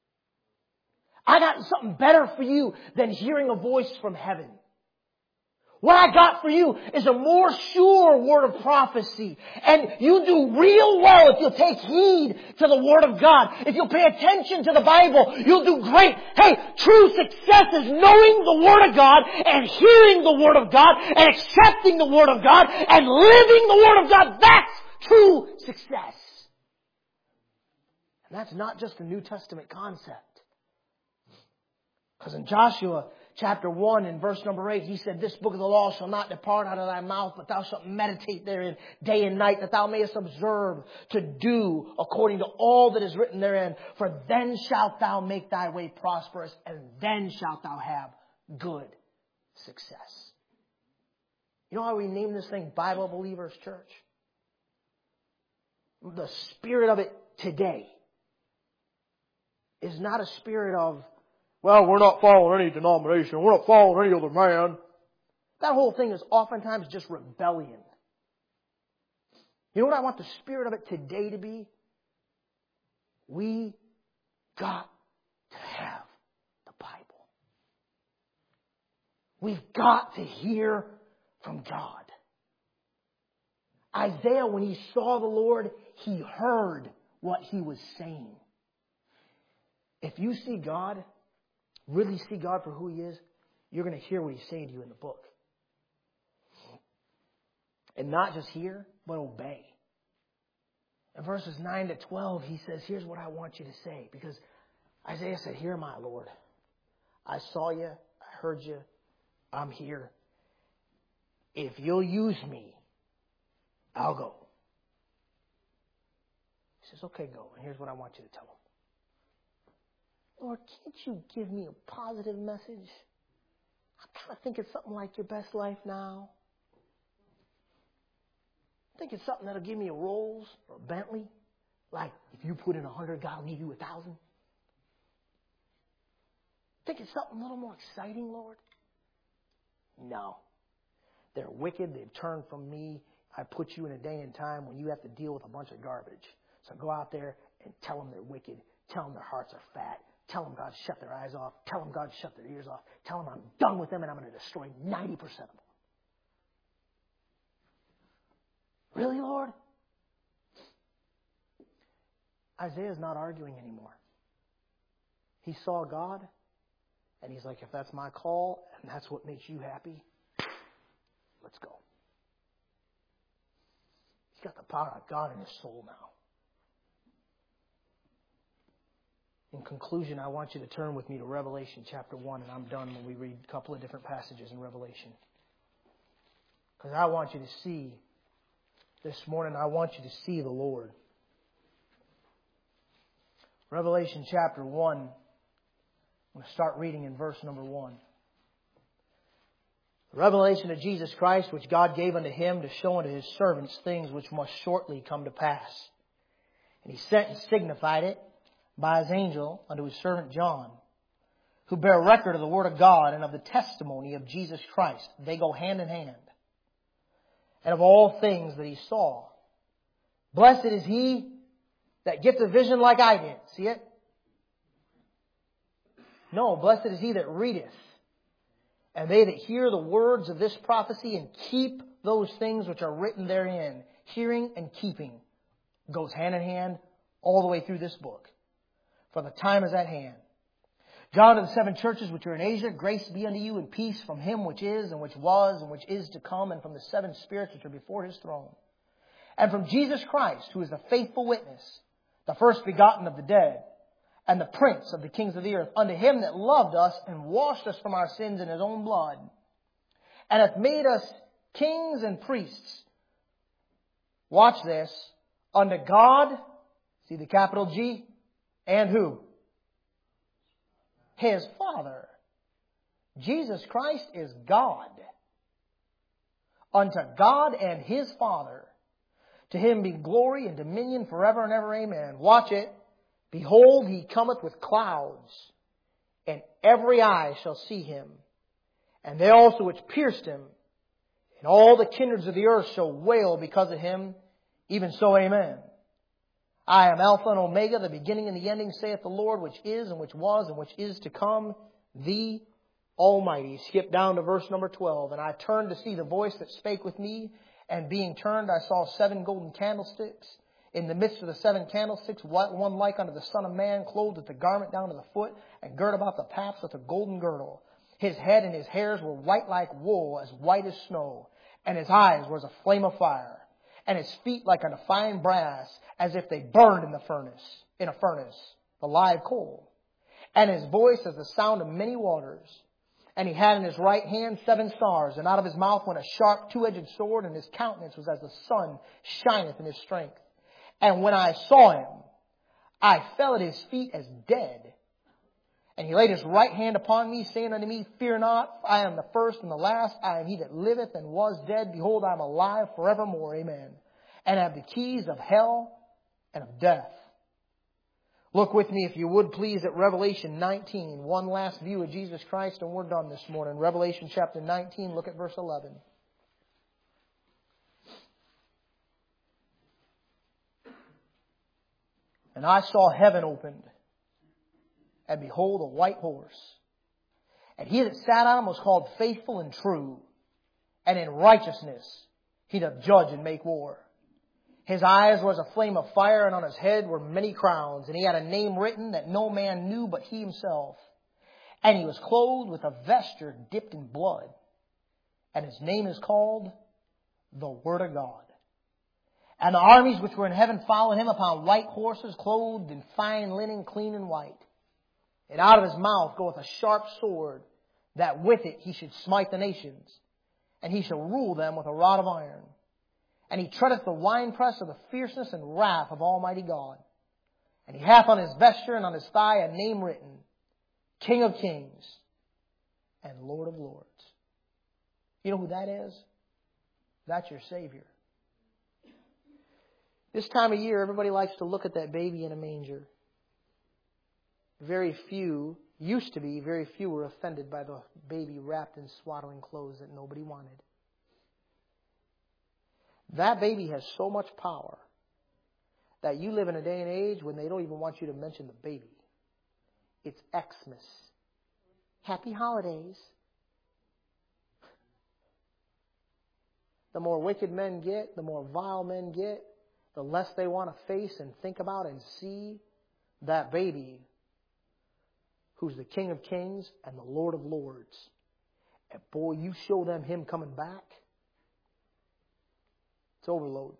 I got something better for you than hearing a voice from heaven. What I got for you is a more sure word of prophecy. And you do real well if you'll take heed to the Word of God. If you'll pay attention to the Bible, you'll do great. Hey, true success is knowing the Word of God and hearing the Word of God and accepting the Word of God and living the Word of God. That's true success. And that's not just a New Testament concept. Because in Joshua chapter one and verse number eight, he said, this book of the law shall not depart out of thy mouth, but thou shalt meditate therein day and night, that thou mayest observe to do according to all that is written therein. For then shalt thou make thy way prosperous, and then shalt thou have good success. You know how we name this thing Bible Believers Church? The spirit of it today is not a spirit of, well, we're not following any denomination. We're not following any other man. That whole thing is oftentimes just rebellion. You know what I want the spirit of it today to be? We got to have the Bible. We've got to hear from God. Isaiah, when he saw the Lord, he heard what he was saying. If you see God, really see God for who He is, you're going to hear what He's saying to you in the book. And not just hear, but obey. In verses nine to twelve, He says, here's what I want you to say. Because Isaiah said, here am I, Lord. I saw you. I heard you. I'm here. If you'll use me, I'll go. He says, okay, go. And here's what I want you to tell him. Lord, can't you give me a positive message? I'm kind of thinking something like your best life now. I'm thinking something that'll give me a Rolls or a Bentley. Like, if you put in a hundred, God will give you a thousand. Thinking something a little more exciting, Lord? No. They're wicked. They've turned from me. I put you in a day and time when you have to deal with a bunch of garbage. So go out there and tell them they're wicked. Tell them their hearts are fat. Tell them God shut their eyes off. Tell them God shut their ears off. Tell them I'm done with them and I'm going to destroy ninety percent of them. Really, Lord? Isaiah's not arguing anymore. He saw God and he's like, if that's my call and that's what makes you happy, let's go. He's got the power of God in his soul now. In conclusion, I want you to turn with me to Revelation chapter one, and I'm done when we read a couple of different passages in Revelation. Because I want you to see, this morning, I want you to see the Lord. Revelation chapter one, I'm going to start reading in verse number one. The revelation of Jesus Christ, which God gave unto Him to show unto His servants things which must shortly come to pass. And He sent and signified it by His angel unto His servant John, who bear record of the Word of God and of the testimony of Jesus Christ. They go hand in hand. And of all things that he saw. Blessed is he that gets a vision like I did. See it? No, blessed is he that readeth. And they that hear the words of this prophecy and keep those things which are written therein. Hearing and keeping goes hand in hand all the way through this book. For the time is at hand. John to the seven churches which are in Asia, grace be unto you and peace from Him which is and which was and which is to come, and from the seven spirits which are before His throne. And from Jesus Christ, who is the faithful witness, the first begotten of the dead, and the prince of the kings of the earth, unto Him that loved us and washed us from our sins in His own blood, and hath made us kings and priests. Watch this. Unto God, see the capital G, and who? His Father. Jesus Christ is God. Unto God and His Father. To Him be glory and dominion forever and ever. Amen. Watch it. Behold, He cometh with clouds, and every eye shall see Him. And they also which pierced Him, and all the kindreds of the earth shall wail because of Him. Even so, amen. I am Alpha and Omega, the beginning and the ending, saith the Lord, which is and which was and which is to come, the Almighty. Skip down to verse number twelve. And I turned to see the voice that spake with me. And being turned, I saw seven golden candlesticks. In the midst of the seven candlesticks, one like unto the Son of Man, clothed with the garment down to the foot, and girt about the paps with a golden girdle. His head and his hairs were white like wool, as white as snow. And his eyes were as a flame of fire. And his feet like unto fine brass, as if they burned in the furnace, in a furnace, a live coal. And his voice as the sound of many waters. And he had in his right hand seven stars, and out of his mouth went a sharp two-edged sword, and his countenance was as the sun shineth in his strength. And when I saw him, I fell at his feet as dead. And he laid his right hand upon me, saying unto me, Fear not, I am the first and the last. I am he that liveth and was dead. Behold, I am alive forevermore. Amen. And I have the keys of hell and of death. Look with me, if you would please, at Revelation nineteen. One last view of Jesus Christ, and we're done this morning. Revelation chapter nineteen, look at verse eleven. And I saw heaven opened, and behold, a white horse. And he that sat on him was called Faithful and True, and in righteousness he doth judge and make war. His eyes was a flame of fire, and on his head were many crowns. And he had a name written that no man knew but he himself. And he was clothed with a vesture dipped in blood. And his name is called the Word of God. And the armies which were in heaven followed him upon white horses, clothed in fine linen, clean and white. And out of his mouth goeth a sharp sword, that with it he should smite the nations. And he shall rule them with a rod of iron. And he treadeth the winepress of the fierceness and wrath of Almighty God. And he hath on his vesture and on his thigh a name written, King of Kings and Lord of Lords. You know who that is? That's your Savior. This time of year, everybody likes to look at that baby in a manger. Very few, used to be, very few were offended by the baby wrapped in swaddling clothes that nobody wanted. That baby has so much power that you live in a day and age when they don't even want you to mention the baby. It's Xmas. Happy holidays. The more wicked men get, the more vile men get, the less they want to face and think about and see that baby who's the King of Kings and the Lord of Lords. And boy, you show them him coming back, it's overload.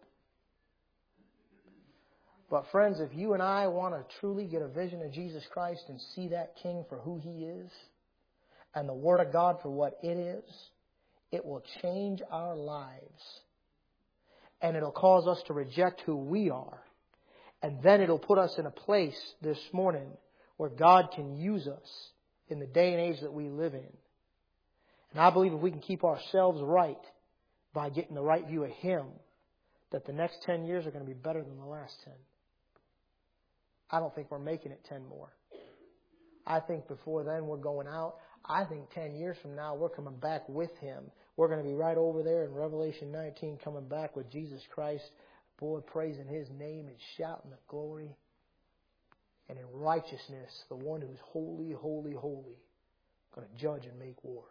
But friends, if you and I want to truly get a vision of Jesus Christ and see that King for who he is and the Word of God for what it is, it will change our lives. And it'll cause us to reject who we are. And then it'll put us in a place this morning where God can use us in the day and age that we live in. And I believe if we can keep ourselves right by getting the right view of him, that the next ten years are going to be better than the last ten. I don't think we're making it ten more. I think before then we're going out. I think ten years from now we're coming back with him. We're going to be right over there in Revelation nineteen coming back with Jesus Christ. Boy, praising his name and shouting the glory. And in righteousness, the one who's holy, holy, holy, going to judge and make war.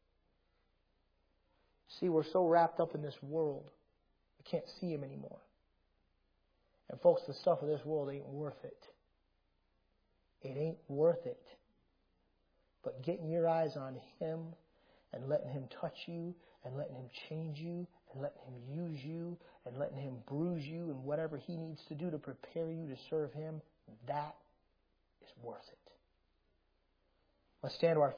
See, we're so wrapped up in this world, we can't see him anymore. And folks, the stuff of this world ain't worth it. It ain't worth it. But getting your eyes on him and letting him touch you and letting him change you and letting him use you and letting him bruise you and whatever he needs to do to prepare you to serve him, that is worth it. Let's stand to our